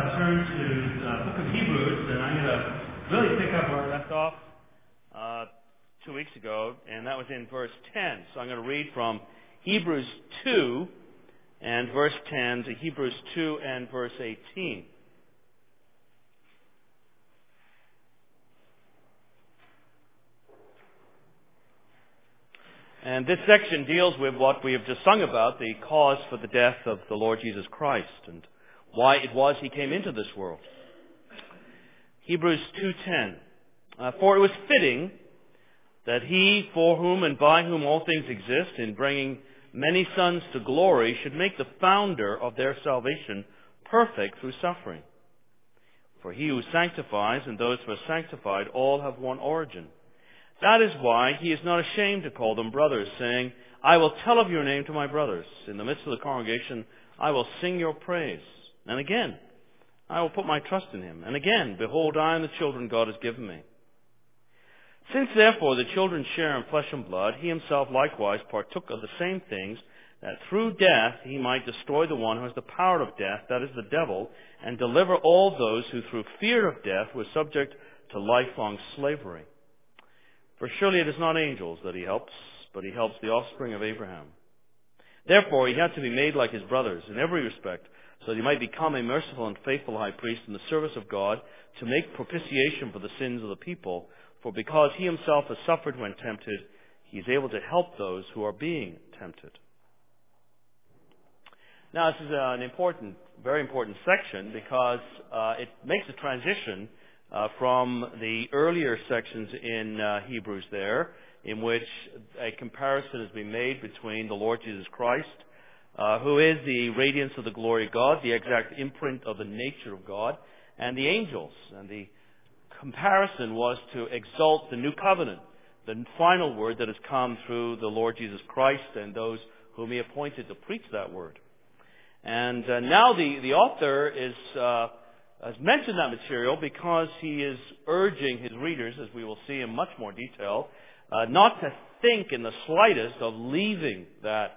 turn to the book of Hebrews, and I'm going to really pick up where I left off 2 weeks ago, and that was in verse 10. So I'm going to read from Hebrews 2 and verse 10 to Hebrews 2 and verse 18. And this section deals with what we have just sung about, the cause for the death of the Lord Jesus Christ and why it was He came into this world. Hebrews 2:10. For it was fitting that He, for whom and by whom all things exist, in bringing many sons to glory, should make the founder of their salvation perfect through suffering. For He who sanctifies and those who are sanctified all have one origin. That is why He is not ashamed to call them brothers, saying, I will tell of your name to my brothers. In the midst of the congregation, I will sing your praise. And again, I will put my trust in Him. And again, behold, I am the children God has given me. Since therefore the children share in flesh and blood, He Himself likewise partook of the same things, that through death He might destroy the one who has the power of death, that is the devil, and deliver all those who through fear of death were subject to lifelong slavery. For surely it is not angels that He helps, but He helps the offspring of Abraham. Therefore He had to be made like His brothers in every respect, so that He might become a merciful and faithful high priest in the service of God, to make propitiation for the sins of the people. For because He Himself has suffered when tempted, He is able to help those who are being tempted. Now this is an important, very important section, because it makes a transition from the earlier sections in Hebrews there, in which a comparison has been made between the Lord Jesus Christ, who is the radiance of the glory of God, the exact imprint of the nature of God, and the angels. And the comparison was to exalt the new covenant, the final word that has come through the Lord Jesus Christ and those whom He appointed to preach that word. And now the author has mentioned that material because he is urging his readers, as we will see in much more detail, not to think in the slightest of leaving that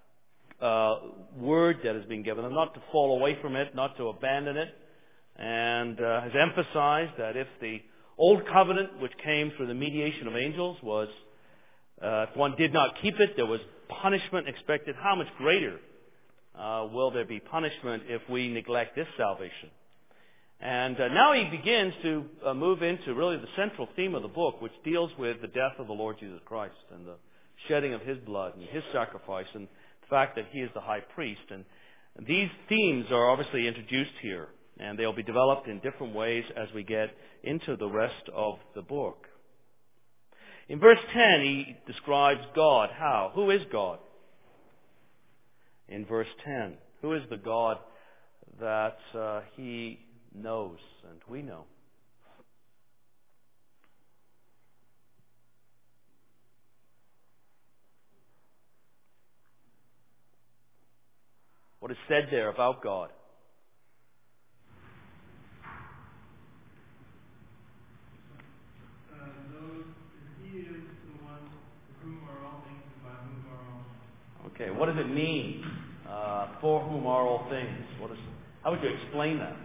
word that has been given them, not to fall away from it, not to abandon it, and has emphasized that if the old covenant, which came through the mediation of angels, was, if one did not keep it, there was punishment expected. How much greater will there be punishment if we neglect this salvation? And now he begins to move into really the central theme of the book, which deals with the death of the Lord Jesus Christ and the shedding of His blood and His sacrifice and the fact that He is the high priest. And these themes are obviously introduced here, and they'll be developed in different ways as we get into the rest of the book. In verse 10, he describes God. How? Who is God? In verse 10, who is the God that He knows and we know? What is said there about God? He is the one for whom are all things and by whom are all things. Okay, what does it mean? For whom are all things? How would you explain that?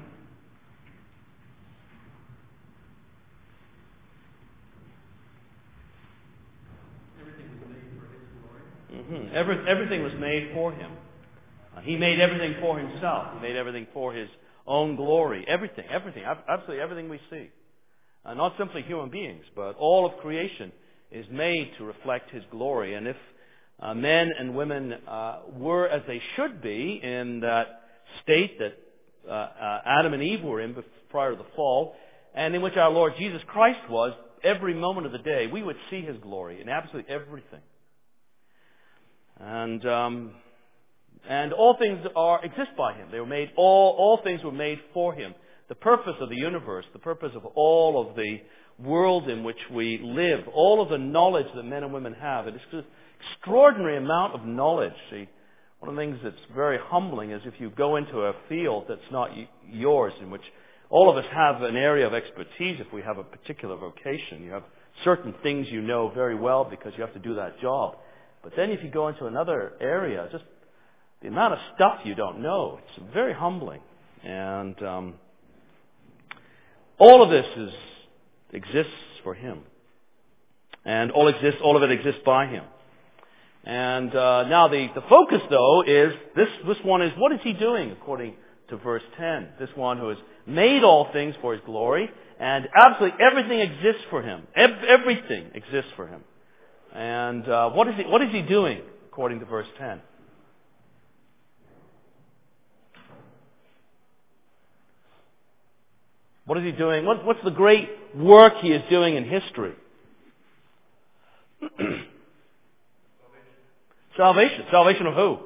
Everything was made for Him. He made everything for Himself. He made everything for His own glory. Everything, absolutely everything we see. Not simply human beings, but all of creation is made to reflect His glory. And if men and women were as they should be in that state that Adam and Eve were in prior to the fall, and in which our Lord Jesus Christ was, every moment of the day, we would see His glory in absolutely everything. And all things exist by Him. They were made. All things were made for Him. The purpose of the universe, the purpose of all of the world in which we live, all of the knowledge that men and women have, it is an extraordinary amount of knowledge. See, one of the things that's very humbling is if you go into a field that's not yours, in which all of us have an area of expertise. If we have a particular vocation, you have certain things you know very well because you have to do that job. But then if you go into another area, just the amount of stuff you don't know, it's very humbling. And All of this exists for Him. And all of it exists by Him. And now the focus, though, is this one is, what is He doing according to verse 10? This one who has made all things for His glory, and absolutely everything exists for Him. Everything exists for Him. And what is He doing according to verse 10? What is He doing? What's the great work He is doing in history? Salvation. Salvation of who?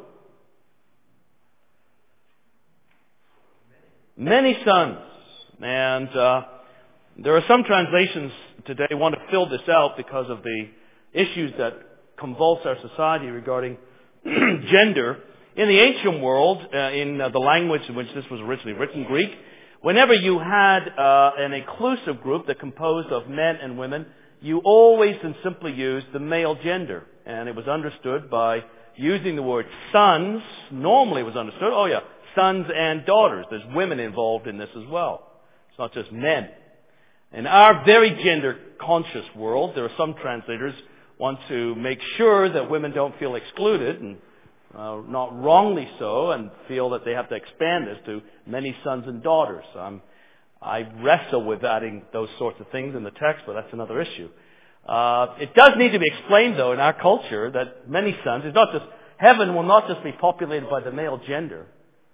Many sons. And there are some translations today want to fill this out because of the issues that convulse our society regarding gender. In the ancient world, in the language in which this was originally written, Greek, whenever you had an inclusive group that composed of men and women, you always and simply used the male gender. And it was understood by using the word sons. Normally it was understood, sons and daughters. There's women involved in this as well. It's not just men. In our very gender-conscious world, there are some translators want to make sure that women don't feel excluded, and not wrongly so, and feel that they have to expand this to many sons and daughters. I wrestle with adding those sorts of things in the text, but that's another issue. It does need to be explained, though, in our culture that many sons, heaven will not just be populated by the male gender,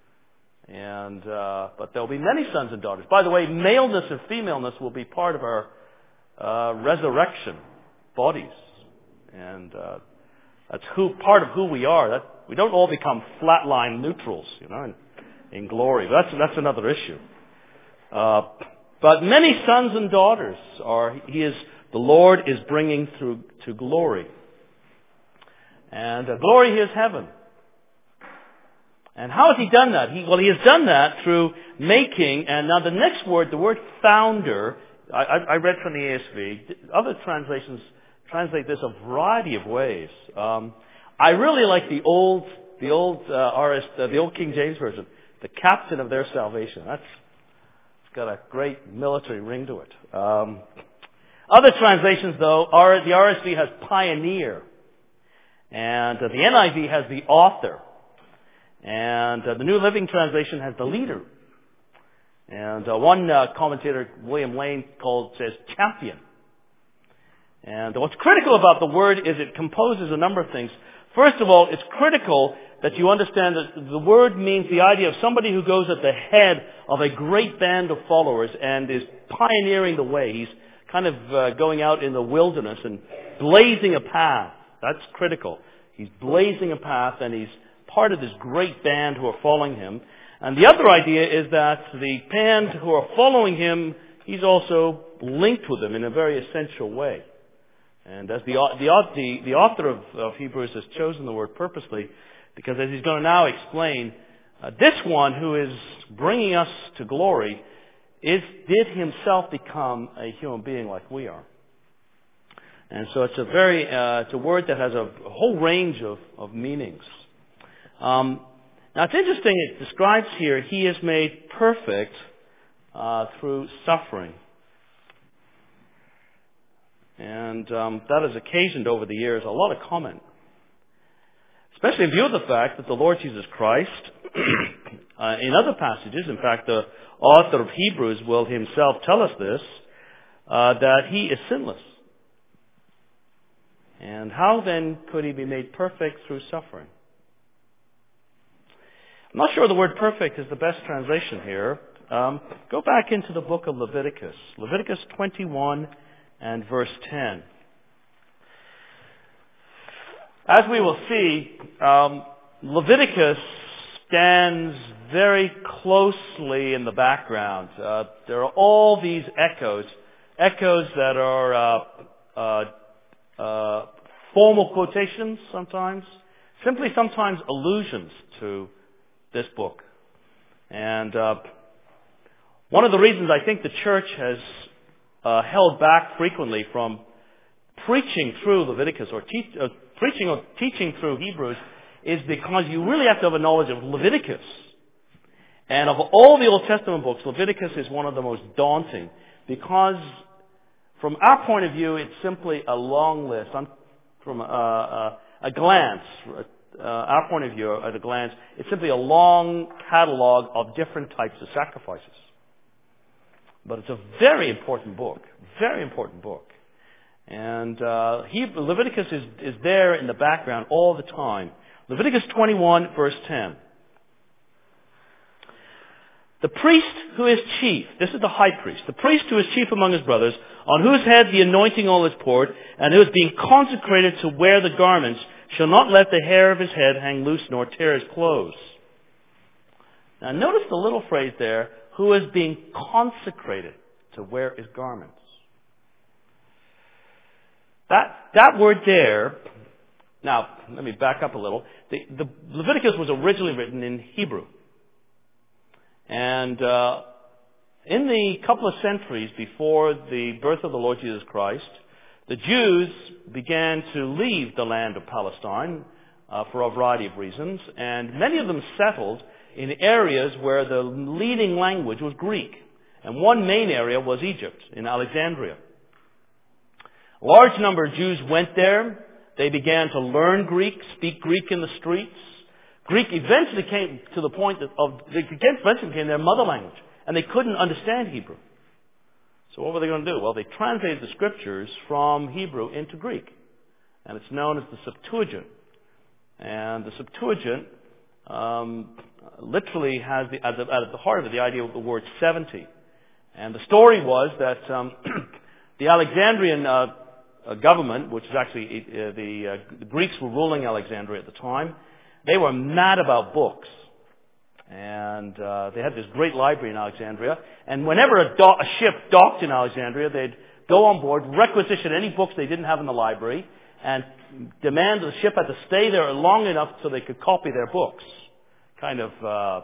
but there will be many sons and daughters. By the way, maleness and femaleness will be part of our resurrection bodies, and that's part of who we are. We don't all become flatline neutrals, in glory. That's another issue. But many sons and daughters the Lord is bringing through to glory. And glory is heaven. And how has He done that? He has done that through making, and now the next word, the word founder, I read from the ASV. Other translations translate this a variety of ways. I really like the old King James Version, the captain of their salvation. It's got a great military ring to it. Other translations, though, the RSV has pioneer, and the NIV has the author, and the New Living Translation has the leader. And one commentator, William Lane, says champion. And what's critical about the word is it composes a number of things. First of all, it's critical that you understand that the word means the idea of somebody who goes at the head of a great band of followers and is pioneering the way. He's kind of going out in the wilderness and blazing a path. That's critical. He's blazing a path, and he's part of this great band who are following him. And the other idea is that the band who are following him, he's also linked with them in a very essential way. And as the author of Hebrews has chosen the word purposely, because as he's going to now explain, this one who is bringing us to glory did himself become a human being like we are. And so it's a word that has a whole range of meanings. Now it's interesting, it describes here, He is made perfect through suffering. And that has occasioned over the years a lot of comment. Especially in view of the fact that the Lord Jesus Christ, in other passages, in fact the author of Hebrews will himself tell us this, that He is sinless. And how then could He be made perfect through suffering? I'm not sure the word perfect is the best translation here. Go back into the book of Leviticus. Leviticus 21 and verse 10. As we will see, Leviticus stands very closely in the background. There are all these echoes that are formal quotations sometimes, simply sometimes allusions to this book. And one of the reasons I think the church has held back frequently from preaching through Leviticus or teaching through Hebrews is because you really have to have a knowledge of Leviticus. And of all the Old Testament books, Leviticus is one of the most daunting because from our point of view, it's simply a long list. From a glance, our point of view at a glance, it's simply a long catalog of different types of sacrifices. But it's a very important book. Very important book. And Leviticus is there in the background all the time. Leviticus 21, verse 10. The priest who is chief, this is the high priest, the priest who is chief among his brothers, on whose head the anointing oil is poured, and who is being consecrated to wear the garments, shall not let the hair of his head hang loose nor tear his clothes. Now notice the little phrase there, who is being consecrated to wear his garments. That word there, now let me back up a little. The Leviticus was originally written in Hebrew. And in the couple of centuries before the birth of the Lord Jesus Christ, the Jews began to leave the land of Palestine for a variety of reasons, and many of them settled in areas where the leading language was Greek. And one main area was Egypt, in Alexandria. A large number of Jews went there. They began to learn Greek, speak Greek in the streets. Greek eventually came to the point eventually became their mother language, and they couldn't understand Hebrew. So what were they going to do? Well, they translated the scriptures from Hebrew into Greek, and it's known as the Septuagint. And the Septuagint literally has at the heart of it the idea of the word 70. And the story was that the Alexandrian government, which is actually the Greeks were ruling Alexandria at the time, they were mad about books. And they had this great library in Alexandria. And whenever a ship docked in Alexandria, they'd go on board, requisition any books they didn't have in the library, and demand the ship had to stay there long enough so they could copy their books. Kind of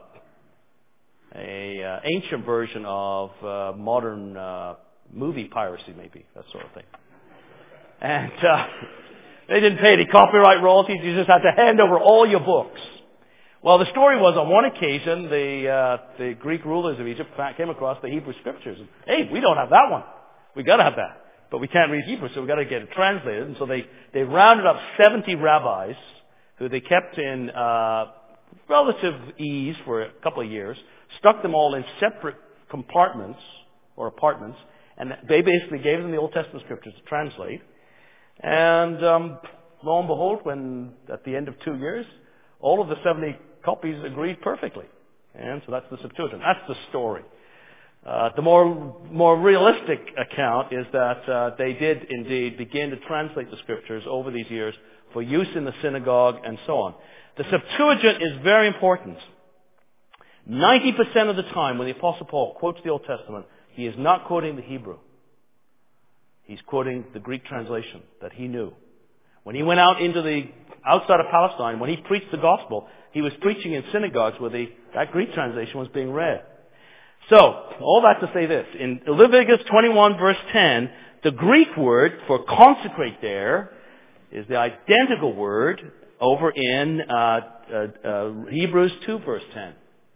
a ancient version of modern movie piracy, maybe, that sort of thing. And they didn't pay any copyright royalties. You just had to hand over all your books. Well, the story was on one occasion, the Greek rulers of Egypt came across the Hebrew scriptures. And, hey, we don't have that one. We got to have that. But we can't read Hebrew, so we got to get it translated. And so they rounded up 70 rabbis who they kept in relative ease for a couple of years, stuck them all in separate compartments or apartments, and they basically gave them the Old Testament scriptures to translate. And lo and behold, when at the end of 2 years, all of the 70 copies agreed perfectly. And so that's the Septuagint. That's the story. The more realistic account is that they did indeed begin to translate the scriptures over these years for use in the synagogue and so on. The Septuagint is very important. 90% of the time when the Apostle Paul quotes the Old Testament, he is not quoting the Hebrew. He's quoting the Greek translation that he knew. When he went out into the outside of Palestine, when he preached the gospel, he was preaching in synagogues where that Greek translation was being read. So, all that to say this. In Leviticus 21 verse 10, the Greek word for consecrate there is the identical word over in Hebrews 2 verse 10.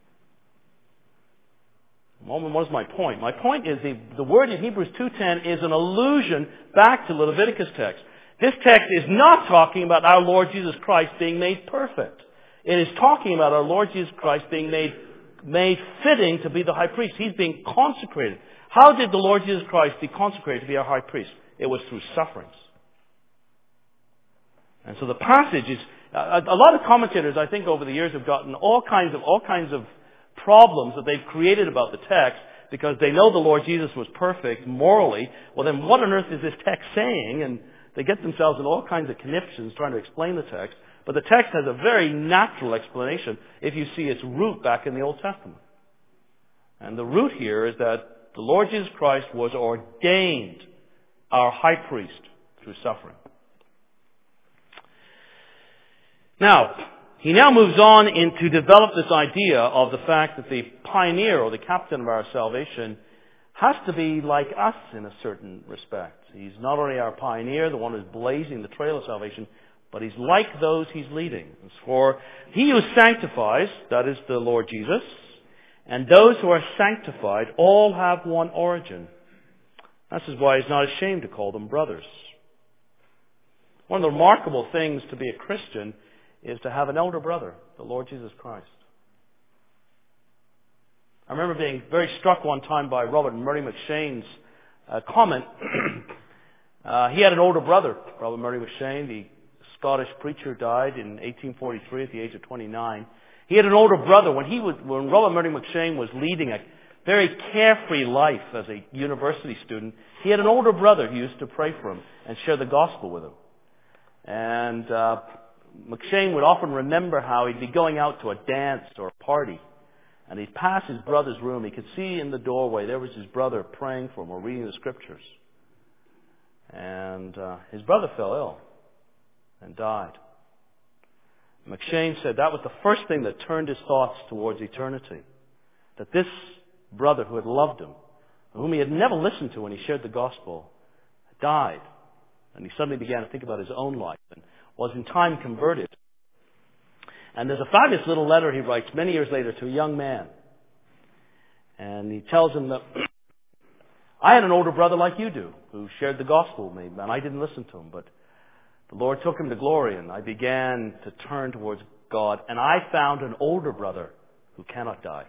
What is my point? My point is the word in Hebrews 2:10 is an allusion back to the Leviticus text. This text is not talking about our Lord Jesus Christ being made perfect. It is talking about our Lord Jesus Christ being made fitting to be the high priest. He's being consecrated. How did the Lord Jesus Christ be consecrated to be our high priest? It was through sufferings. And so the passage is, a lot of commentators I think over the years have gotten all kinds of problems that they've created about the text because they know the Lord Jesus was perfect morally. Well then what on earth is this text saying? And they get themselves in all kinds of conniptions trying to explain the text. But the text has a very natural explanation if you see its root back in the Old Testament. And the root here is that the Lord Jesus Christ was ordained our high priest through suffering. Now, he now moves on to develop this idea of the fact that the pioneer or the captain of our salvation has to be like us in a certain respect. He's not only our pioneer, the one who's blazing the trail of salvation, but he's like those he's leading. For he who sanctifies, that is the Lord Jesus, and those who are sanctified all have one origin. This is why he's not ashamed to call them brothers. One of the remarkable things to be a Christian is to have an elder brother, the Lord Jesus Christ. I remember being very struck one time by Robert Murray McShane's comment. He had an older brother, Robert Murray McShane, the Scottish preacher, died in 1843 at the age of 29. He had an older brother. When Robert Murray McShane was leading a very carefree life as a university student, he had an older brother who used to pray for him and share the gospel with him. And McShane would often remember how he'd be going out to a dance or a party, and he'd pass his brother's room. He could see in the doorway there was his brother praying for him or reading the scriptures. And his brother fell ill and died. McShane said that was the first thing that turned his thoughts towards eternity. That this brother who had loved him, whom he had never listened to when he shared the gospel, died. And he suddenly began to think about his own life and was in time converted. And there's a fabulous little letter he writes many years later to a young man. And he tells him that, I had an older brother like you do who shared the gospel with me, and I didn't listen to him, but the Lord took him to glory, and I began to turn towards God, and I found an older brother who cannot die.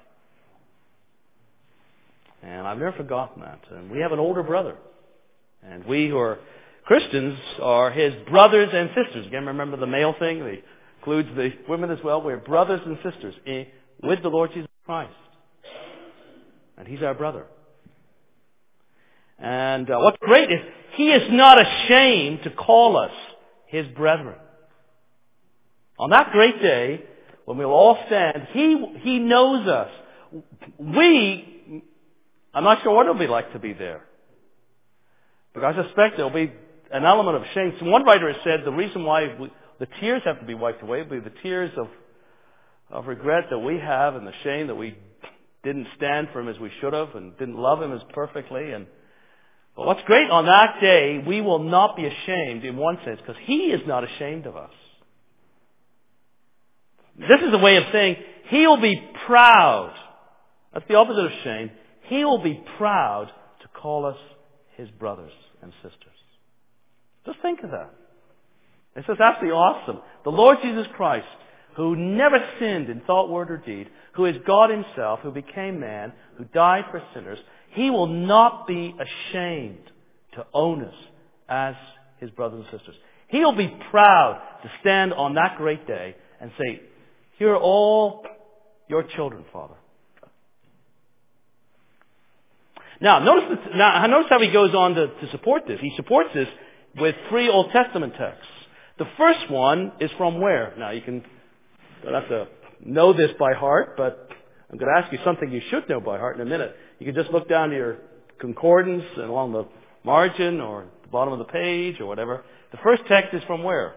And I've never forgotten that. And we have an older brother. And we who are Christians are his brothers and sisters. Again, remember the male thing? It includes the women as well. We're brothers and sisters with the Lord Jesus Christ. And he's our brother. And what's great is he is not ashamed to call us his brethren. On that great day, when we'll all stand, he knows us. I'm not sure what it'll be like to be there. But I suspect there'll be an element of shame. So one writer has said the reason why the tears have to be wiped away will be the tears of regret that we have and the shame that we didn't stand for him as we should have and didn't love him as perfectly. But what's great on that day, we will not be ashamed in one sense because he is not ashamed of us. This is a way of saying he'll be proud. That's the opposite of shame. He will be proud to call us his brothers and sisters. Just think of that. This is absolutely awesome. The Lord Jesus Christ, who never sinned in thought, word, or deed, who is God himself, who became man, who died for sinners, he will not be ashamed to own us as his brothers and sisters. He'll be proud to stand on that great day and say, here are all your children, Father. Now, notice how he goes on to support this. He supports this with 3 Old Testament texts. The first one is from where? Now, don't have to know this by heart, but I'm going to ask you something you should know by heart in a minute. You can just look down to your concordance and along the margin or the bottom of the page or whatever. The first text is from where?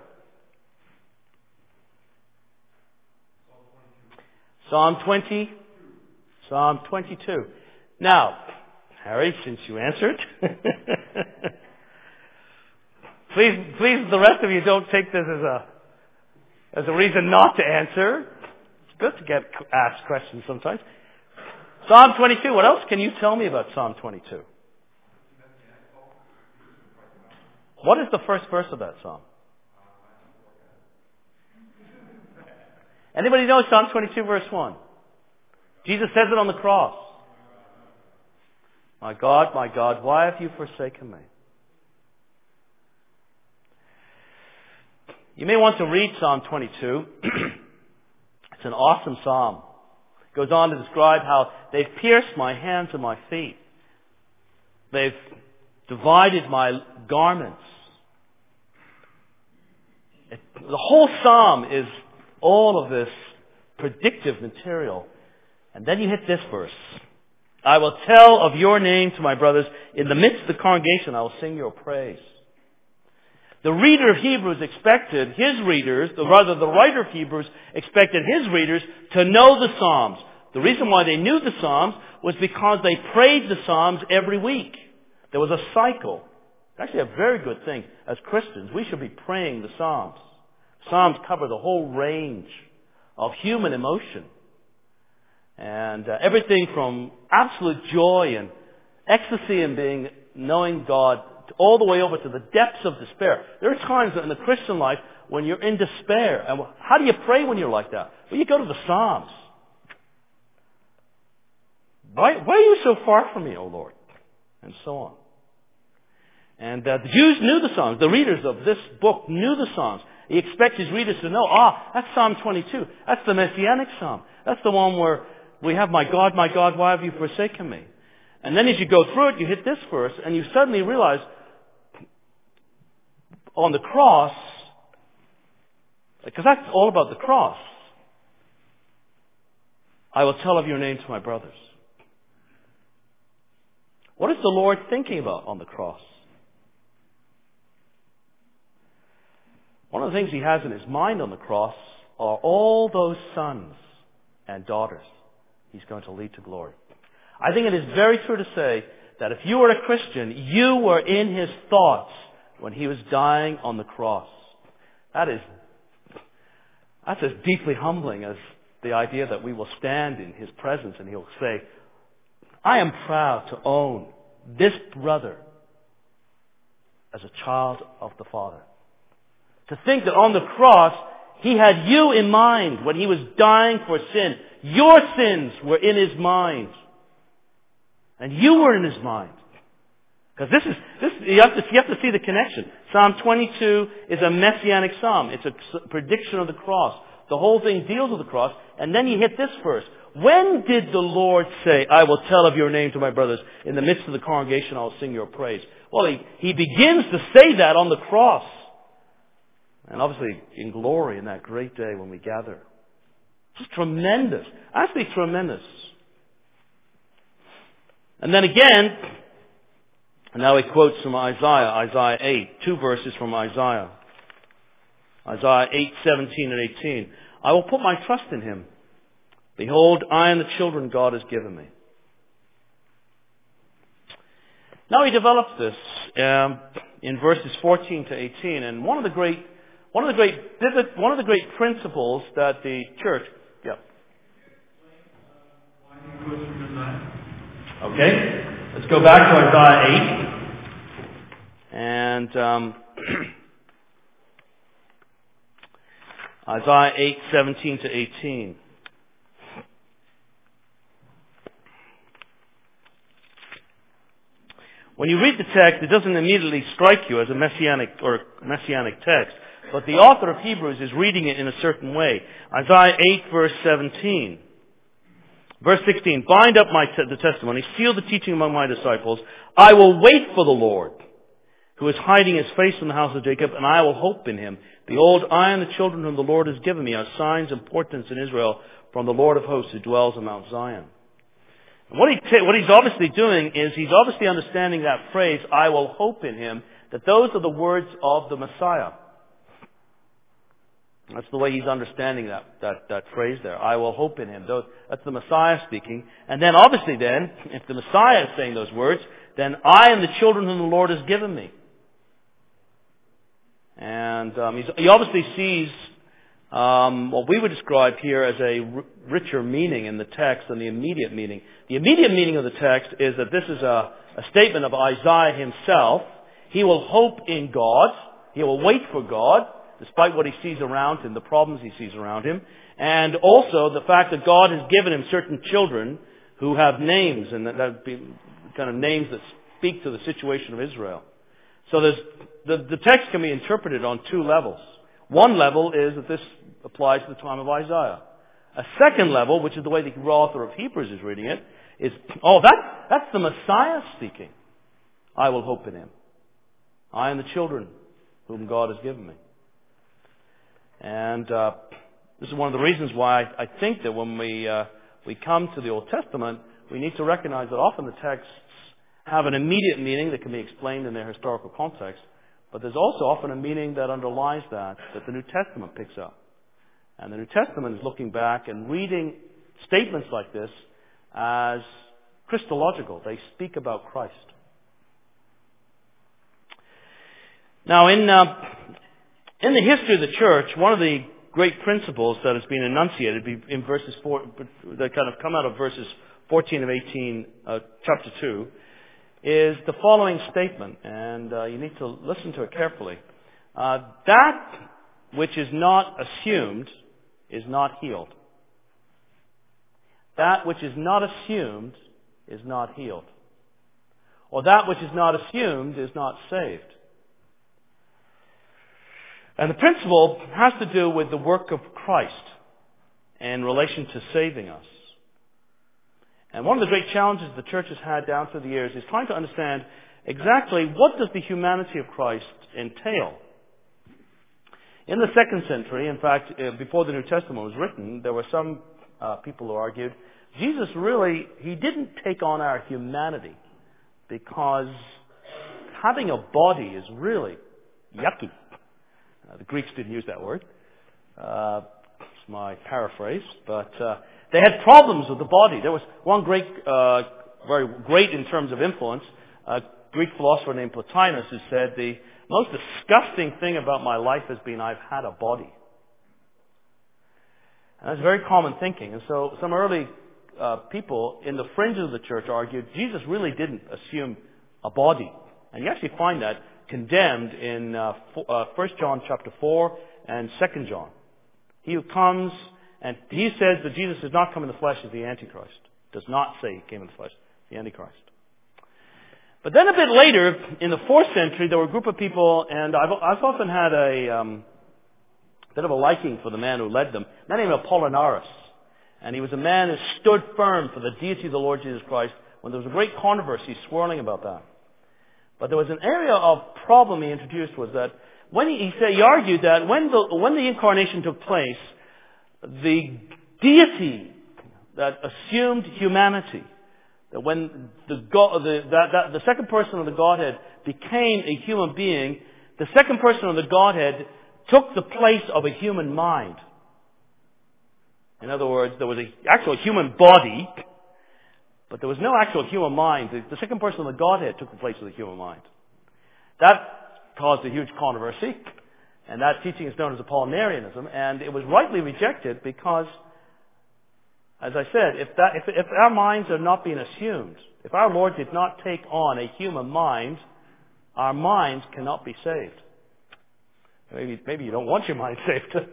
Psalm 20. Psalm 22. Now, Harry, since you answered, please, the rest of you don't take this as a reason not to answer. It's good to get asked questions sometimes. Psalm 22. What else can you tell me about Psalm 22? What is the first verse of that psalm? Anybody know Psalm 22 verse 1? Jesus says it on the cross. My God, why have you forsaken me? You may want to read Psalm 22. It's an awesome psalm. It goes on to describe how they've pierced my hands and my feet. They've divided my garments. The whole psalm is all of this predictive material. And then you hit this verse. I will tell of your name to my brothers. In the midst of the congregation, I will sing your praise. The reader of Hebrews expected his readers, the writer of Hebrews expected his readers to know the Psalms. The reason why they knew the Psalms was because they prayed the Psalms every week. There was a cycle. It's actually a very good thing. As Christians, we should be praying the Psalms. Psalms cover the whole range of human emotion. And everything from absolute joy and ecstasy and knowing God all the way over to the depths of despair. There are times in the Christian life when you're in despair. And how do you pray when you're like that? Well, you go to the Psalms. Why are you so far from me, O Lord? And so on. And the Jews knew the Psalms. The readers of this book knew the Psalms. He expects his readers to know, that's Psalm 22. That's the Messianic Psalm. That's the one where we have, my God, why have you forsaken me? And then as you go through it, you hit this verse, and you suddenly realize, on the cross, because that's all about the cross, I will tell of your name to my brothers. What is the Lord thinking about on the cross? One of the things he has in his mind on the cross are all those sons and daughters he's going to lead to glory. I think it is very true to say that if you were a Christian, you were in his thoughts when he was dying on the cross. That's as deeply humbling as the idea that we will stand in his presence and he'll say, I am proud to own this brother as a child of the Father. To think that on the cross, he had you in mind when he was dying for sin. Your sins were in his mind. And you were in his mind. Because you have to see the connection. Psalm 22 is a messianic psalm. It's a prediction of the cross. The whole thing deals with the cross. And then you hit this verse. When did the Lord say, I will tell of your name to my brothers? In the midst of the congregation, I will sing your praise. Well, he begins to say that on the cross. And obviously in glory in that great day when we gather. It's tremendous. Absolutely tremendous. And then again, and now he quotes from Isaiah 8, 2 verses from Isaiah. Isaiah 8, 17 and 18. I will put my trust in him. Behold, I and the children God has given me. Now he develops this in verses 14 to 18, and one of the great principles that the church. Yeah. Okay, let's go back to Isaiah 8, and Isaiah 8, 17 to 18. When you read the text, it doesn't immediately strike you as a messianic text, but the author of Hebrews is reading it in a certain way. Isaiah 8, verse 17. Verse 16, bind up the testimony, seal the teaching among my disciples. I will wait for the Lord, who is hiding his face from the house of Jacob, and I will hope in him. Behold, I and the children whom the Lord has given me are signs and portents in Israel from the Lord of hosts who dwells on Mount Zion. And what he's obviously doing is he's obviously understanding that phrase, I will hope in him, that those are the words of the Messiah. That's the way he's understanding that phrase there. I will hope in him. That's the Messiah speaking. And then obviously then, if the Messiah is saying those words, then I and the children whom the Lord has given me. And he obviously sees what we would describe here as a richer meaning in the text than the immediate meaning. The immediate meaning of the text is that this is a statement of Isaiah himself. He will hope in God. He will wait for God, despite what he sees around him, the problems he sees around him. And also the fact that God has given him certain children who have names, and that would be kind of names that speak to the situation of Israel. So the text can be interpreted on two levels. One level is that this applies to the time of Isaiah. A second level, which is the way the author of Hebrews is reading it, is, that's the Messiah speaking. I will hope in him. I and the children whom God has given me. And this is one of the reasons why I think that when we come to the Old Testament, we need to recognize that often the texts have an immediate meaning that can be explained in their historical context, but there's also often a meaning that underlies that the New Testament picks up. And the New Testament is looking back and reading statements like this as Christological. They speak about Christ. Now, in the history of the church, one of the great principles that has been enunciated in verses 4, that kind of come out of verses 14 of 18, chapter 2, is the following statement, and you need to listen to it carefully. That which is not assumed is not healed. That which is not assumed is not healed. Or that which is not assumed is not saved. And the principle has to do with the work of Christ in relation to saving us. And one of the great challenges the church has had down through the years is trying to understand exactly what does the humanity of Christ entail. In the 2nd century, in fact, before the New Testament was written, there were some people who argued Jesus really, he didn't take on our humanity because having a body is really yucky. The Greeks didn't use that word. It's my paraphrase. But they had problems with the body. There was one great, very great in terms of influence, a Greek philosopher named Plotinus who said, the most disgusting thing about my life has been I've had a body. And that's very common thinking. And so some early people in the fringes of the church argued Jesus really didn't assume a body. And you actually find that condemned in 1 John chapter 4 and 2 John. He who comes, and he says that Jesus does not come in the flesh as the Antichrist. Does not say he came in the flesh, the Antichrist. But then a bit later, in the 4th century, there were a group of people, and I've often had a bit of a liking for the man who led them, a man named Apollinaris. And he was a man who stood firm for the deity of the Lord Jesus Christ when there was a great controversy swirling about that. But there was an area of problem he introduced was that when he argued that when the incarnation took place, the deity that assumed humanity, that when the second person of the Godhead became a human being, the second person of the Godhead took the place of a human mind. In other words, there was an actual human body, but there was no actual human mind. The second person of the Godhead took the place of the human mind. That caused a huge controversy, and that teaching is known as Apollinarianism, and it was rightly rejected because, as I said, if our minds are not being assumed, if our Lord did not take on a human mind, our minds cannot be saved. Maybe you don't want your mind saved.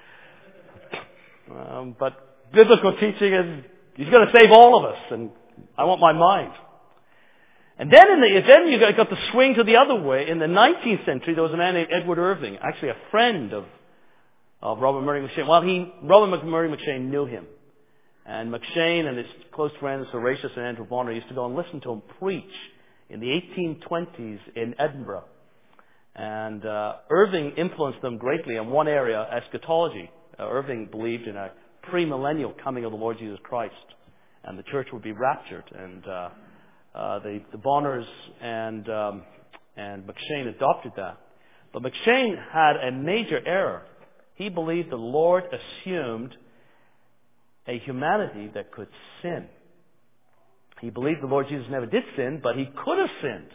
But biblical teaching is, He's going to save all of us, and I want my mind. And then you got the swing to the other way. In the 19th century, there was a man named Edward Irving, actually a friend of Robert Murray M'Cheyne. Well, Robert Murray M'Cheyne knew him. And M'Cheyne and his close friends, Horatius and Andrew Bonner, used to go and listen to him preach in the 1820s in Edinburgh. And Irving influenced them greatly in one area, eschatology. Irving believed in a premillennial coming of the Lord Jesus Christ, and the church would be raptured. And the Bonners and M'Cheyne adopted that. But M'Cheyne had a major error. He believed the Lord assumed a humanity that could sin. He believed the Lord Jesus never did sin, but He could have sinned.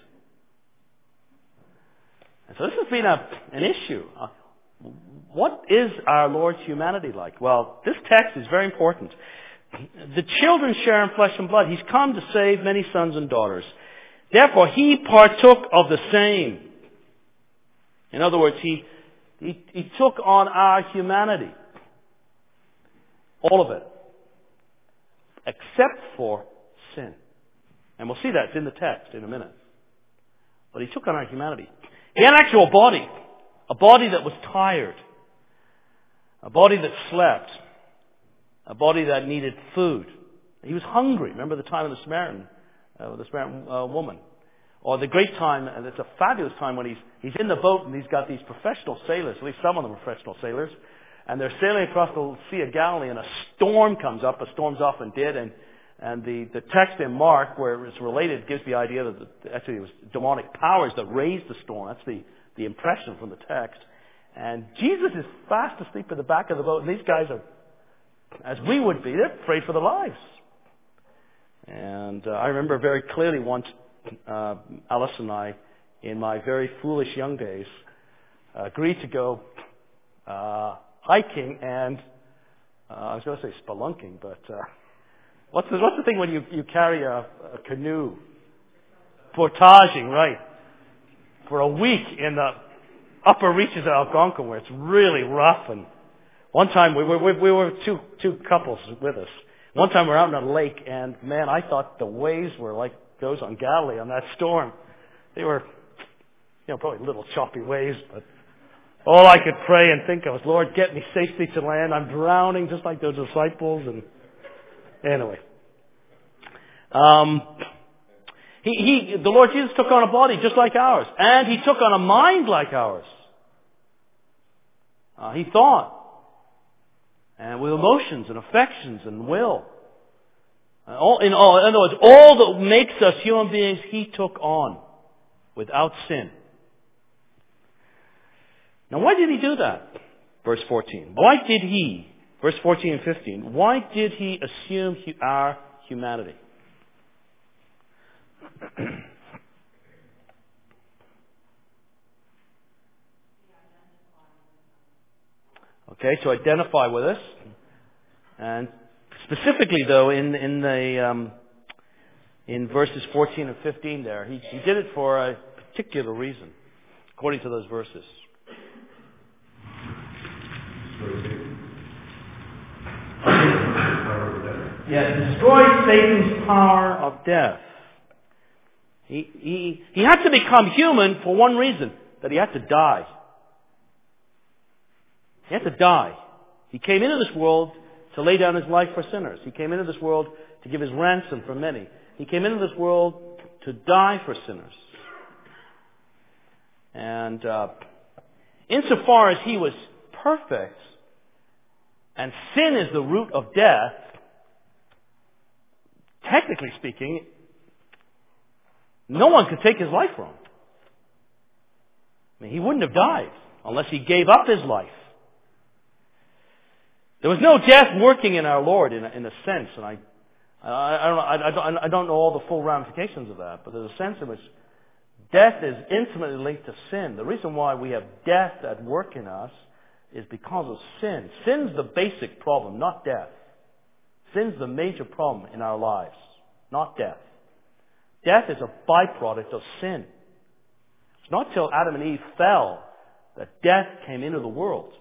And so this has been an issue. What is our Lord's humanity like? Well, this text is very important. The children share in flesh and blood. He's come to save many sons and daughters. Therefore, He partook of the same. In other words, He took on our humanity. All of it. Except for sin. And we'll see that. It's in the text in a minute. But He took on our humanity. He had an actual body. A body that was tired. A body that slept. A body that needed food. He was hungry. Remember the time of the Samaritan woman. Or the great time, and it's a fabulous time when he's in the boat and he's got these professional sailors, at least some of them are professional sailors, and they're sailing across the Sea of Galilee and a storm comes up, as storms often did, and the text in Mark, where it's related, gives the idea that actually it was demonic powers that raised the storm. That's the impression from the text. And Jesus is fast asleep at the back of the boat, and these guys are, as we would be, they're afraid for their lives. And I remember very clearly once, Alice and I, in my very foolish young days, agreed to go hiking and, I was going to say spelunking, but what's the thing when you carry a canoe? Portaging, right. For a week in the upper reaches of Algonquin where it's really rough. And one time we were two couples with us. One time we were out on a lake, and man, I thought the waves were like those on Galilee on that storm. They were, probably little choppy waves, but all I could pray and think of was, Lord, get me safely to land. I'm drowning just like those disciples. And anyway, the Lord Jesus took on a body just like ours, and He took on a mind like ours. He thought, and with emotions and affections and will. In other words, all that makes us human beings, He took on without sin. Now, why did He do that? Verse 14. Why did He, verse 14 and 15, why did He assume our humanity? Okay, to identify with us. And specifically, though, in verses 14 and 15 there, he did it for a particular reason, according to those verses. Destroy Satan's power of death. He had to become human for one reason, that He had to die. He had to die. He came into this world to lay down His life for sinners. He came into this world to give His ransom for many. He came into this world to die for sinners. And insofar as He was perfect, and sin is the root of death, technically speaking, no one could take His life from Him. I mean, He wouldn't have died unless He gave up His life. There was no death working in our Lord in a sense, and I don't know all the full ramifications of that, but there's a sense in which death is intimately linked to sin. The reason why we have death at work in us is because of sin. Sin's the basic problem, not death. Sin's the major problem in our lives, not death. Death is a byproduct of sin. It's not till Adam and Eve fell that death came into the world,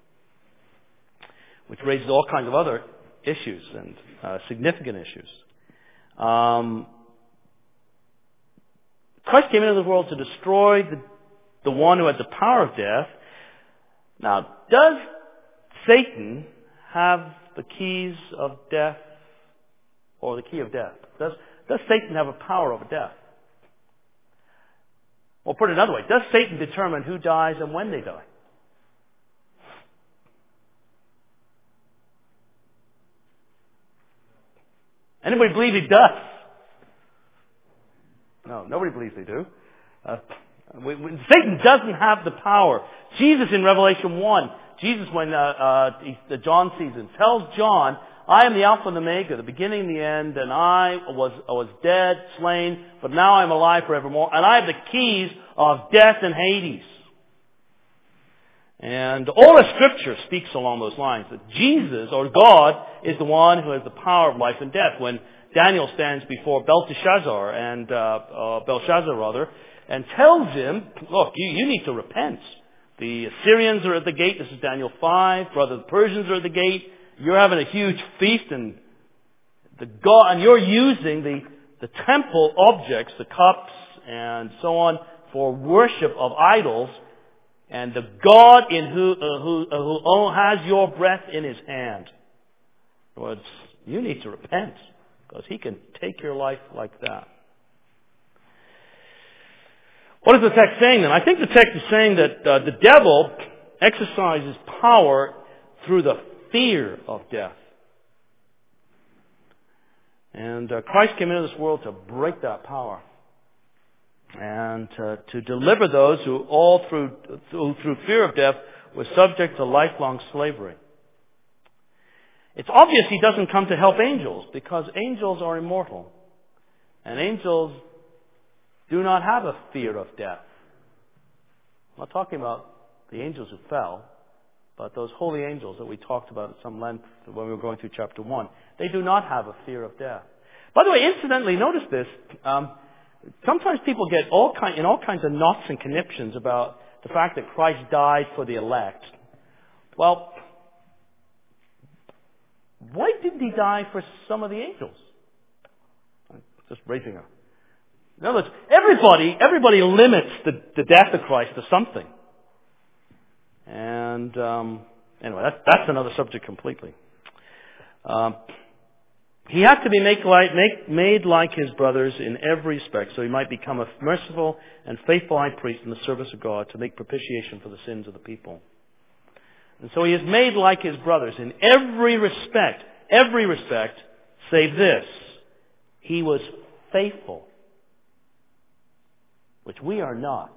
which raises all kinds of other issues and significant issues. Christ came into the world to destroy the one who had the power of death. Now, does Satan have the keys of death, or the key of death? Does Satan have a power over death? Or put it another way, does Satan determine who dies and when they die? Anybody believe he does? No, nobody believes they do. Satan doesn't have the power. Jesus in Revelation 1, Jesus when John sees him, tells John, I am the Alpha and the Omega, the beginning and the end, and I was dead, slain, but now I am alive forevermore, and I have the keys of death and Hades. And all the Scripture speaks along those lines, that Jesus, or God, is the one who has the power of life and death. When Daniel stands before Belshazzar, and tells him, look, you need to repent. The Assyrians are at the gate, this is Daniel 5, brother, the Persians are at the gate, you're having a huge feast, and you're using the temple objects, the cups, and so on, for worship of idols, and the God in who has your breath in His hand. In other words, you need to repent, because He can take your life like that. What is the text saying then? I think the text is saying that the devil exercises power through the fear of death. And Christ came into this world to break that power. And to deliver those who all through fear of death were subject to lifelong slavery. It's obvious He doesn't come to help angels, because angels are immortal. And angels do not have a fear of death. I'm not talking about the angels who fell. But those holy angels that we talked about at some length when we were going through chapter 1, they do not have a fear of death. By the way, incidentally, notice this. Sometimes people get in all kinds of knots and conniptions about the fact that Christ died for the elect. Well, why didn't he die for some of the angels? I'm just raising a... In other words, everybody limits the death of Christ to something. And anyway, that's another subject completely. He had to be made like his brothers in every respect, so he might become a merciful and faithful high priest in the service of God to make propitiation for the sins of the people. And so he is made like his brothers in every respect, save this: he was faithful, which we are not.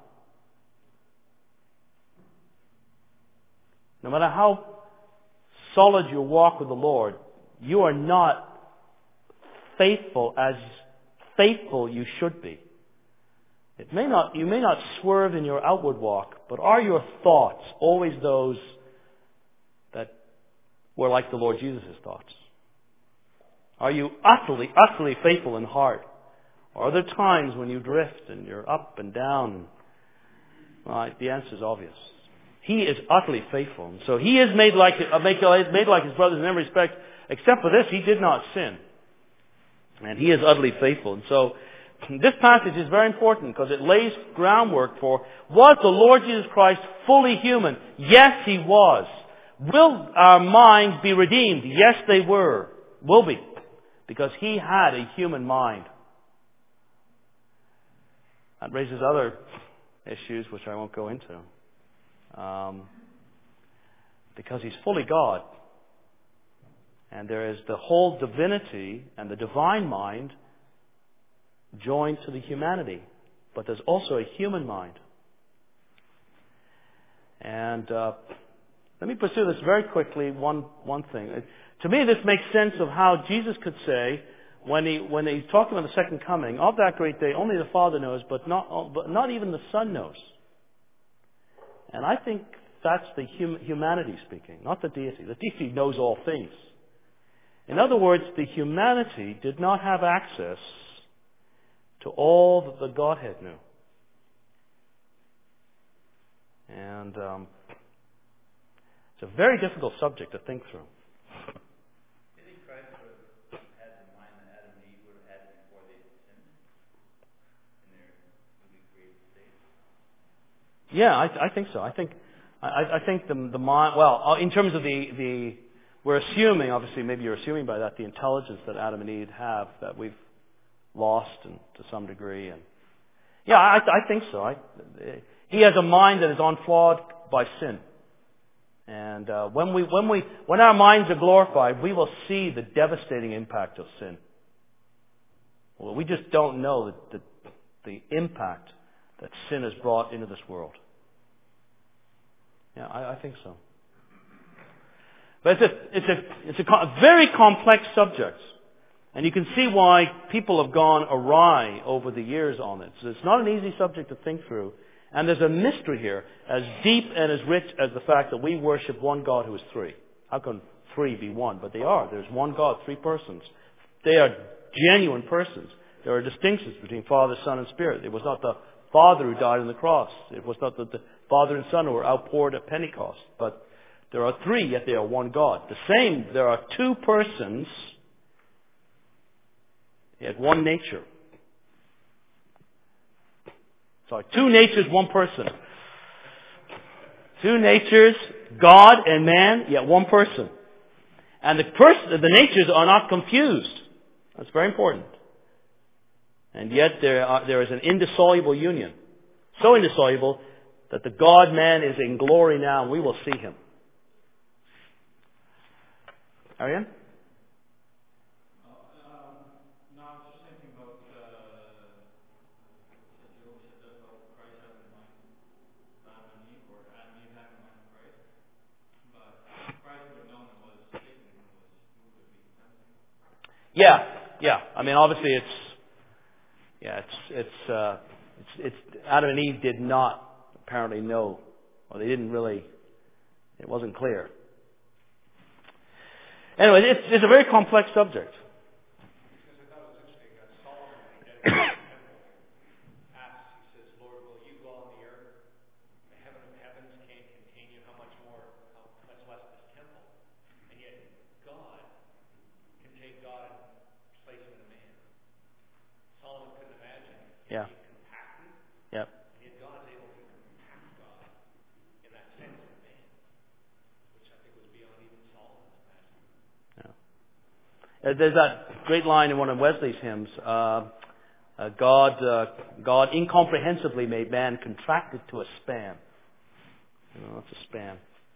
No matter how solid your walk with the Lord, you are not faithful as faithful you should be. You may not swerve in your outward walk, but are your thoughts always those that were like the Lord Jesus' thoughts? Are you utterly faithful in heart? Or are there times when you drift and you're up and down? Well, the answer is obvious. He is utterly faithful. So he is made like his brothers in every respect, except for this, he did not sin. And he is utterly faithful. And so this passage is very important because it lays groundwork for, was the Lord Jesus Christ fully human? Yes, he was. Will our minds be redeemed? Yes, they will be. Because he had a human mind. That raises other issues which I won't go into. Because he's fully God. And there is the whole divinity and the divine mind joined to the humanity. But there's also a human mind. And let me pursue this very quickly, one thing. To me, this makes sense of how Jesus could say, when he's talking about the second coming, of that great day, only the Father knows, but not even the Son knows. And I think that's the humanity speaking, not the deity. The deity knows all things. In other words, the humanity did not have access to all that the Godhead knew. And it's a very difficult subject to think through. Do you think Christ would have had the mind that Adam and Eve would have had before they sinned in their newly created state? Yeah, I think so. I think the mind. Well, in terms of the we're assuming, obviously, maybe you're assuming by that the intelligence that Adam and Eve have that we've lost to some degree. And yeah, I think so. He has a mind that is unflawed by sin. And when our minds are glorified, we will see the devastating impact of sin. Well, we just don't know the impact that sin has brought into this world. Yeah, I think so. But it's a very complex subject. And you can see why people have gone awry over the years on it. So it's not an easy subject to think through. And there's a mystery here, as deep and as rich as the fact that we worship one God who is three. How can three be one? But they are. There's one God, three persons. They are genuine persons. There are distinctions between Father, Son, and Spirit. It was not the Father who died on the cross. It was not the Father and Son who were outpoured at Pentecost. But there are three, yet they are one God. The same, there are two persons, yet one nature. Sorry, two natures, one person. Two natures, God and man, yet one person. And the natures are not confused. That's very important. And yet there is an indissoluble union. So indissoluble that the God-man is in glory now, and we will see him. Ariane? No, I was just thinking about Christ having the mind of Adam and Eve, or Adam and Eve having the mind of Christ. But Christ would have known it was Satan who would be tempting. Yeah. I mean, obviously, it's Adam and Eve did not apparently know, or they didn't really It wasn't clear. Anyway, it's a very complex subject. Because I thought it was interesting that Solomon, when he dedicated the temple, asks, he says, Lord, will you go on the earth? The heaven of heavens can't contain you. How much less this temple? And yet God can take God and place him in a man. Solomon couldn't imagine Yeah. being compacted, Yep. and yet God is able to compact God in that sense in a man, which I think was beyond even Solomon's imagining. There's that great line in one of Wesley's hymns, God incomprehensibly made man contracted to a span. That's a span.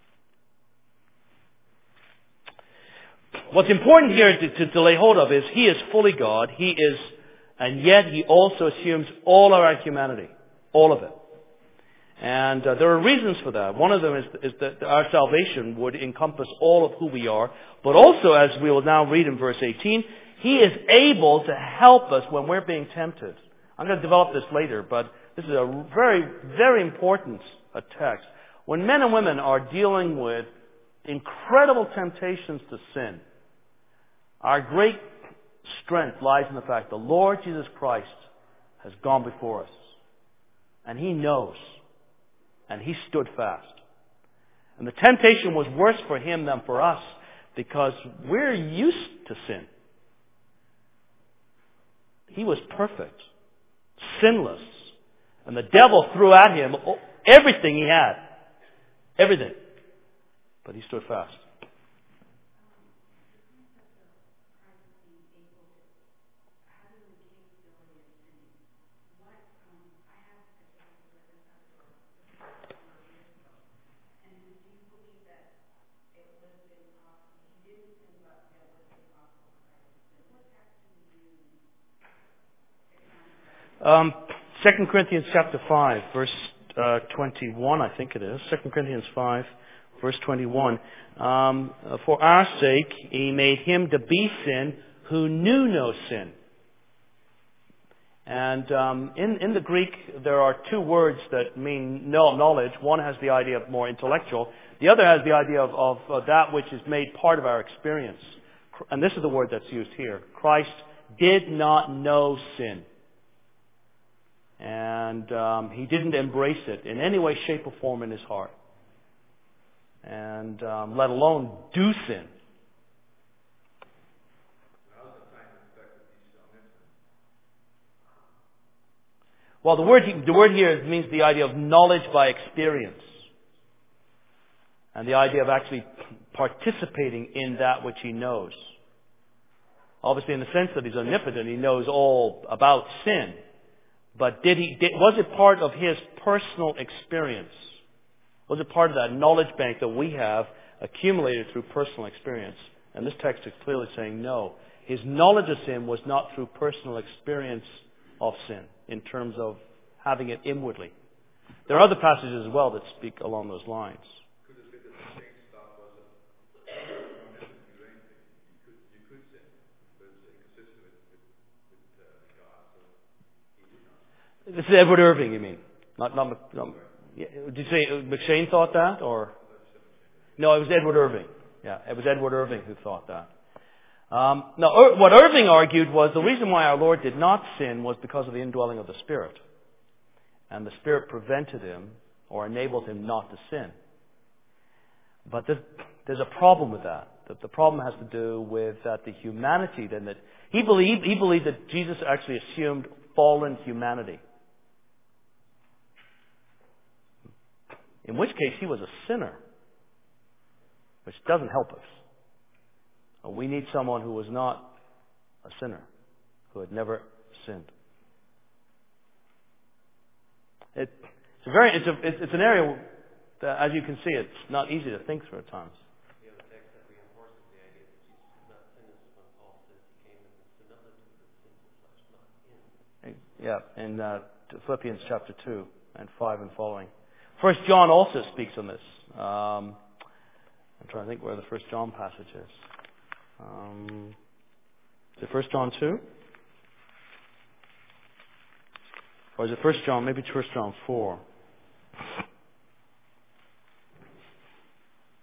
What's important here to lay hold of is He is fully God. He is, and yet He also assumes all of our humanity. All of it. And there are reasons for that. One of them is that our salvation would encompass all of who we are. But also, as we will now read in verse 18, He is able to help us when we're being tempted. I'm going to develop this later, but this is a very, very important text. When men and women are dealing with incredible temptations to sin, our great strength lies in the fact the Lord Jesus Christ has gone before us. And He knows. And He stood fast. And the temptation was worse for Him than for us because we're used to sin. He was perfect, sinless. And the devil threw at Him everything He had. Everything. But He stood fast. Second Corinthians chapter 5, verse 21, I think it is. 2 Corinthians 5, verse 21. For our sake He made Him to be sin who knew no sin. And in the Greek, there are two words that mean knowledge. One has the idea of more intellectual. The other has the idea of that which is made part of our experience. And this is the word that's used here. Christ did not know sin. And He didn't embrace it in any way, shape, or form in His heart. And let alone do sin. Well, the word here means the idea of knowledge by experience. And the idea of actually participating in that which He knows. Obviously, in the sense that He's omnipotent, He knows all about sin. But was it part of His personal experience? Was it part of that knowledge bank that we have accumulated through personal experience? And this text is clearly saying no. His knowledge of sin was not through personal experience of sin, in terms of having it inwardly. There are other passages as well that speak along those lines. Could it be that the same stuff was you could sin, but it's inconsistent with God, so He did not. This is Edward Irving, you mean? Not did you say McShane thought that, or? No, it was Edward Irving. Yeah, it was Edward Irving who thought that. Now, what Irving argued was the reason why our Lord did not sin was because of the indwelling of the Spirit. And the Spirit prevented Him or enabled Him not to sin. But there's a problem with that. The problem has to do with the humanity. Then that he believed that Jesus actually assumed fallen humanity. In which case He was a sinner. Which doesn't help us. We need someone who was not a sinner, who had never sinned. It's an area that, as you can see, it's not easy to think through at times. The other text that reinforces the idea that Jesus did not sin is when Paul says He came in the similitude of sinful flesh, not in. Yeah, in Philippians chapter 2 and 5 and following. 1 John also speaks on this. I'm trying to think where the 1 John passage is. Is it 1 John 2? Or is it 1 John? Maybe it's 1 John 4.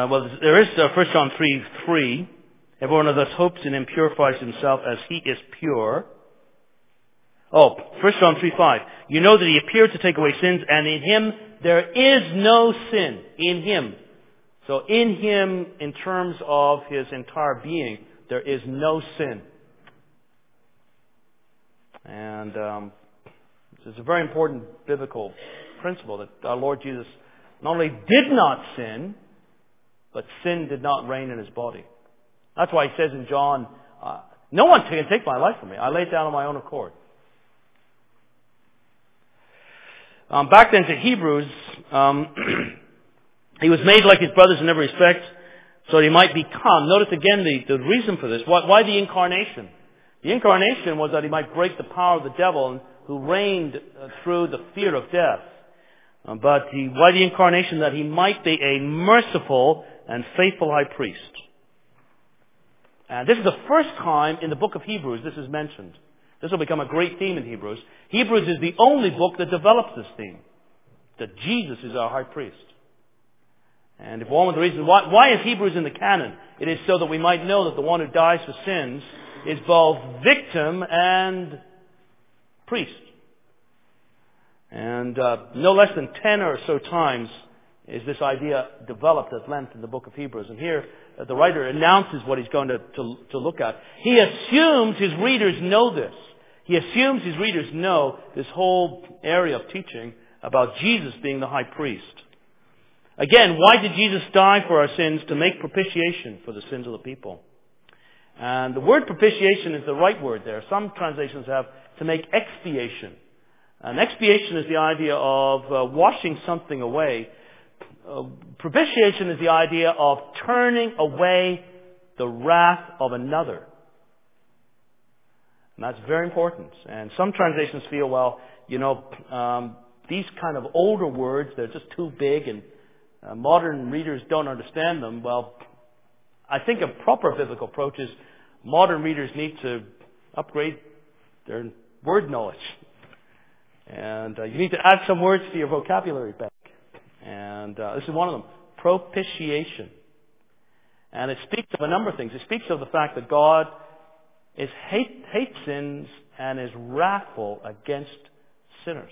there is 1 John 3:3. Everyone who thus hopes in Him purifies himself as He is pure. 1 John 3:5. You know that He appeared to take away sins, and in Him there is no sin. In Him. So in Him, in terms of His entire being, there is no sin. And this is a very important biblical principle, that our Lord Jesus not only did not sin, but sin did not reign in His body. That's why He says in John, no one can take my life from me. I lay it down on my own accord. Back then to Hebrews, He was made like His brothers in every respect, so that He might become. Notice again the reason for this. Why the incarnation? The incarnation was that He might break the power of the devil, who reigned through the fear of death. Why the incarnation? That He might be a merciful and faithful high priest. And this is the first time in the book of Hebrews this is mentioned. This will become a great theme in Hebrews. Hebrews is the only book that develops this theme, that Jesus is our high priest. And if one of the reasons, why is Hebrews in the canon? It is so that we might know that the one who dies for sins is both victim and priest. And no less than 10 or so times is this idea developed at length in the book of Hebrews. And here the writer announces what he's going to look at. He assumes his readers know this. He assumes his readers know this whole area of teaching about Jesus being the high priest. Again, why did Jesus die for our sins? To make propitiation for the sins of the people. And the word propitiation is the right word there. Some translations have to make expiation. And expiation is the idea of washing something away. Propitiation is the idea of turning away the wrath of another. And that's very important. And some translations feel, these kind of older words, they're just too big and modern readers don't understand them. Well, I think a proper biblical approach is modern readers need to upgrade their word knowledge. And you need to add some words to your vocabulary bank. And this is one of them. Propitiation. And it speaks of a number of things. It speaks of the fact that God hates sins and is wrathful against sinners.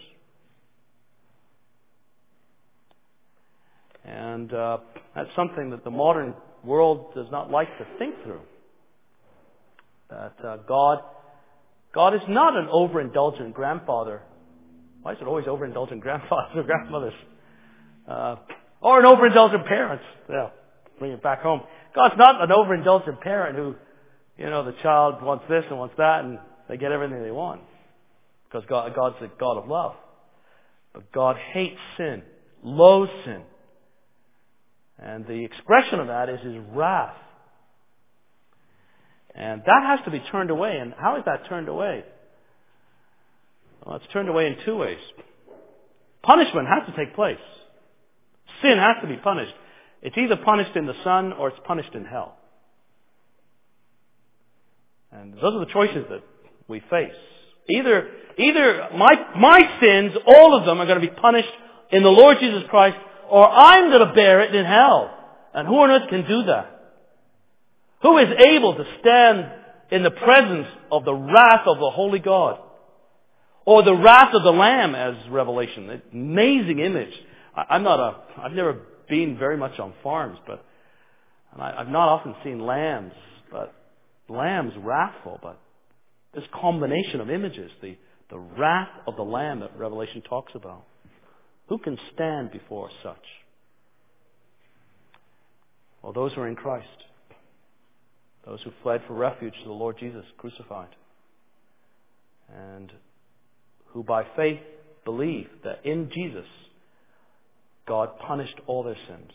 And that's something that the modern world does not like to think through. That God is not an overindulgent grandfather. Why is it always overindulgent grandfathers or grandmothers? Or an overindulgent parent. Yeah, bring it back home. God's not an overindulgent parent who, the child wants this and wants that and they get everything they want. Because God's a God of love. But God hates sin, loathes sin. And the expression of that is His wrath. And that has to be turned away. And how is that turned away? Well, it's turned away in two ways. Punishment has to take place. Sin has to be punished. It's either punished in the Son or it's punished in hell. And those are the choices that we face. Either my sins, all of them, are going to be punished in the Lord Jesus Christ, or I'm going to bear it in hell. And who on earth can do that? Who is able to stand in the presence of the wrath of the Holy God? Or the wrath of the Lamb, as Revelation. Amazing image. I've never been very much on farms, but I've not often seen lambs, but lambs wrathful. But this combination of images, the wrath of the Lamb that Revelation talks about. Who can stand before such? Well, those who are in Christ. Those who fled for refuge to the Lord Jesus crucified. And who by faith believe that in Jesus, God punished all their sins.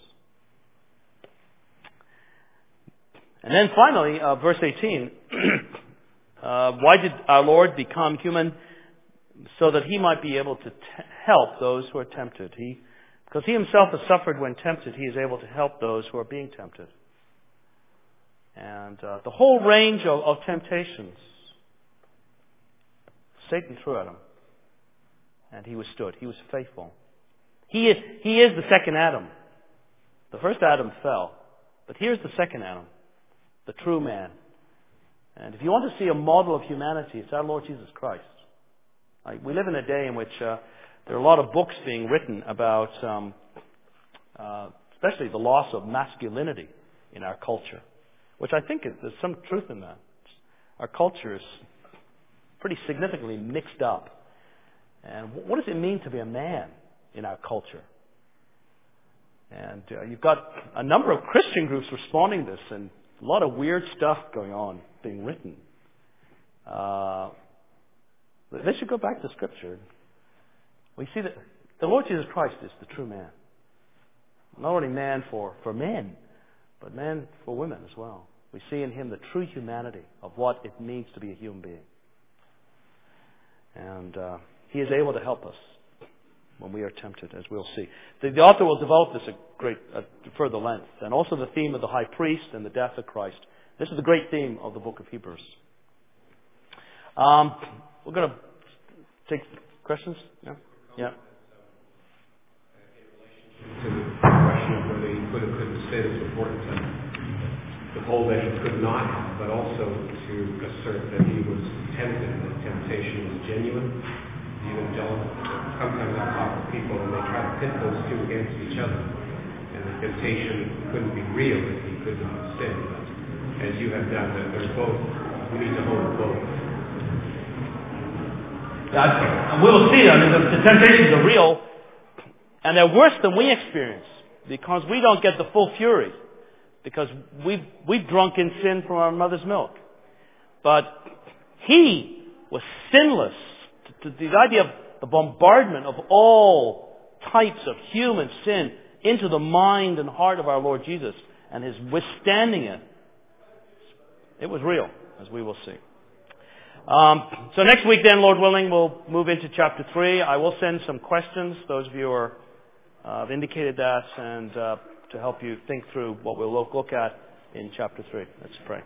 And then finally, verse 18. Why did our Lord become human? So that He might be able to help those who are tempted. Because He Himself has suffered when tempted, He is able to help those who are being tempted. And the whole range of temptations, Satan threw at Him. And He withstood. He was faithful. He is the second Adam. The first Adam fell. But here's the second Adam, the true man. And if you want to see a model of humanity, it's our Lord Jesus Christ. We live in a day in which there are a lot of books being written about especially the loss of masculinity in our culture, which I think there's some truth in that. Our culture is pretty significantly mixed up. And what does it mean to be a man in our culture? And you've got a number of Christian groups responding to this, and a lot of weird stuff going on, being written. They should go back to Scripture. We see that the Lord Jesus Christ is the true man. Not only man for men, but man for women as well. We see in Him the true humanity of what it means to be a human being. And He is able to help us when we are tempted, as we'll see. The author will develop this at further length. And also the theme of the high priest and the death of Christ. This is the great theme of the book of Hebrews. We're going to take questions? Yeah? Yeah. To the question of whether he could or couldn't sin, it's important to hold that he could not have, but also to assert that he was tempted, that temptation was genuine, even jealous. Sometimes I talk to people and they try to pit those two against each other, and the temptation couldn't be real if he could not sin. But as you have done, that there's both. We need to hold both. And we will see. I mean, the temptations are real, and they're worse than we experience because we don't get the full fury, because we've drunk in sin from our mother's milk. But he was sinless. The idea of the bombardment of all types of human sin into the mind and heart of our Lord Jesus and his withstanding it, it was real, as we will see. So next week then, Lord willing, we'll move into chapter 3. I will send some questions. Those of you have indicated that, and to help you think through what we'll look at in chapter 3. Let's pray.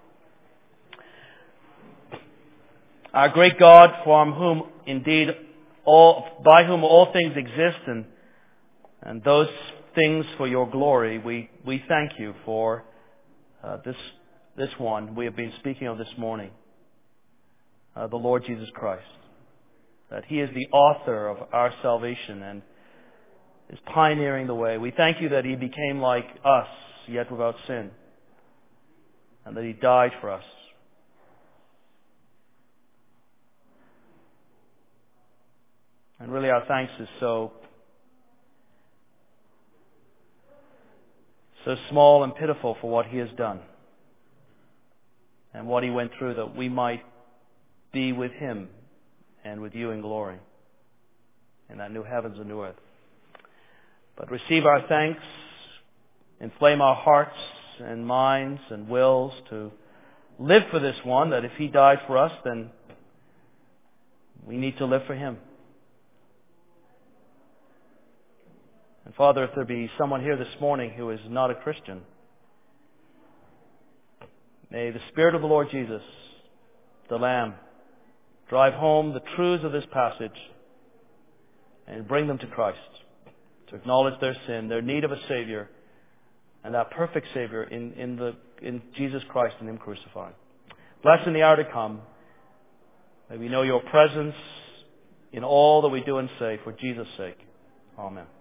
Our great God, from whom indeed by whom all things exist, and those things for your glory, we thank you for this one we have been speaking of this morning. The Lord Jesus Christ, that He is the author of our salvation and is pioneering the way. We thank you that He became like us, yet without sin, and that He died for us. And really our thanks is so small and pitiful for what He has done and what He went through, that we might be with Him and with you in glory in that new heavens and new earth. But receive our thanks, inflame our hearts and minds and wills to live for this one, that if He died for us, then we need to live for Him. And Father, if there be someone here this morning who is not a Christian, may the Spirit of the Lord Jesus, the Lamb, drive home the truths of this passage and bring them to Christ, to acknowledge their sin, their need of a Savior, and that perfect Savior in Jesus Christ and Him crucified. Bless in the hour to come. May we know your presence in all that we do and say for Jesus' sake. Amen.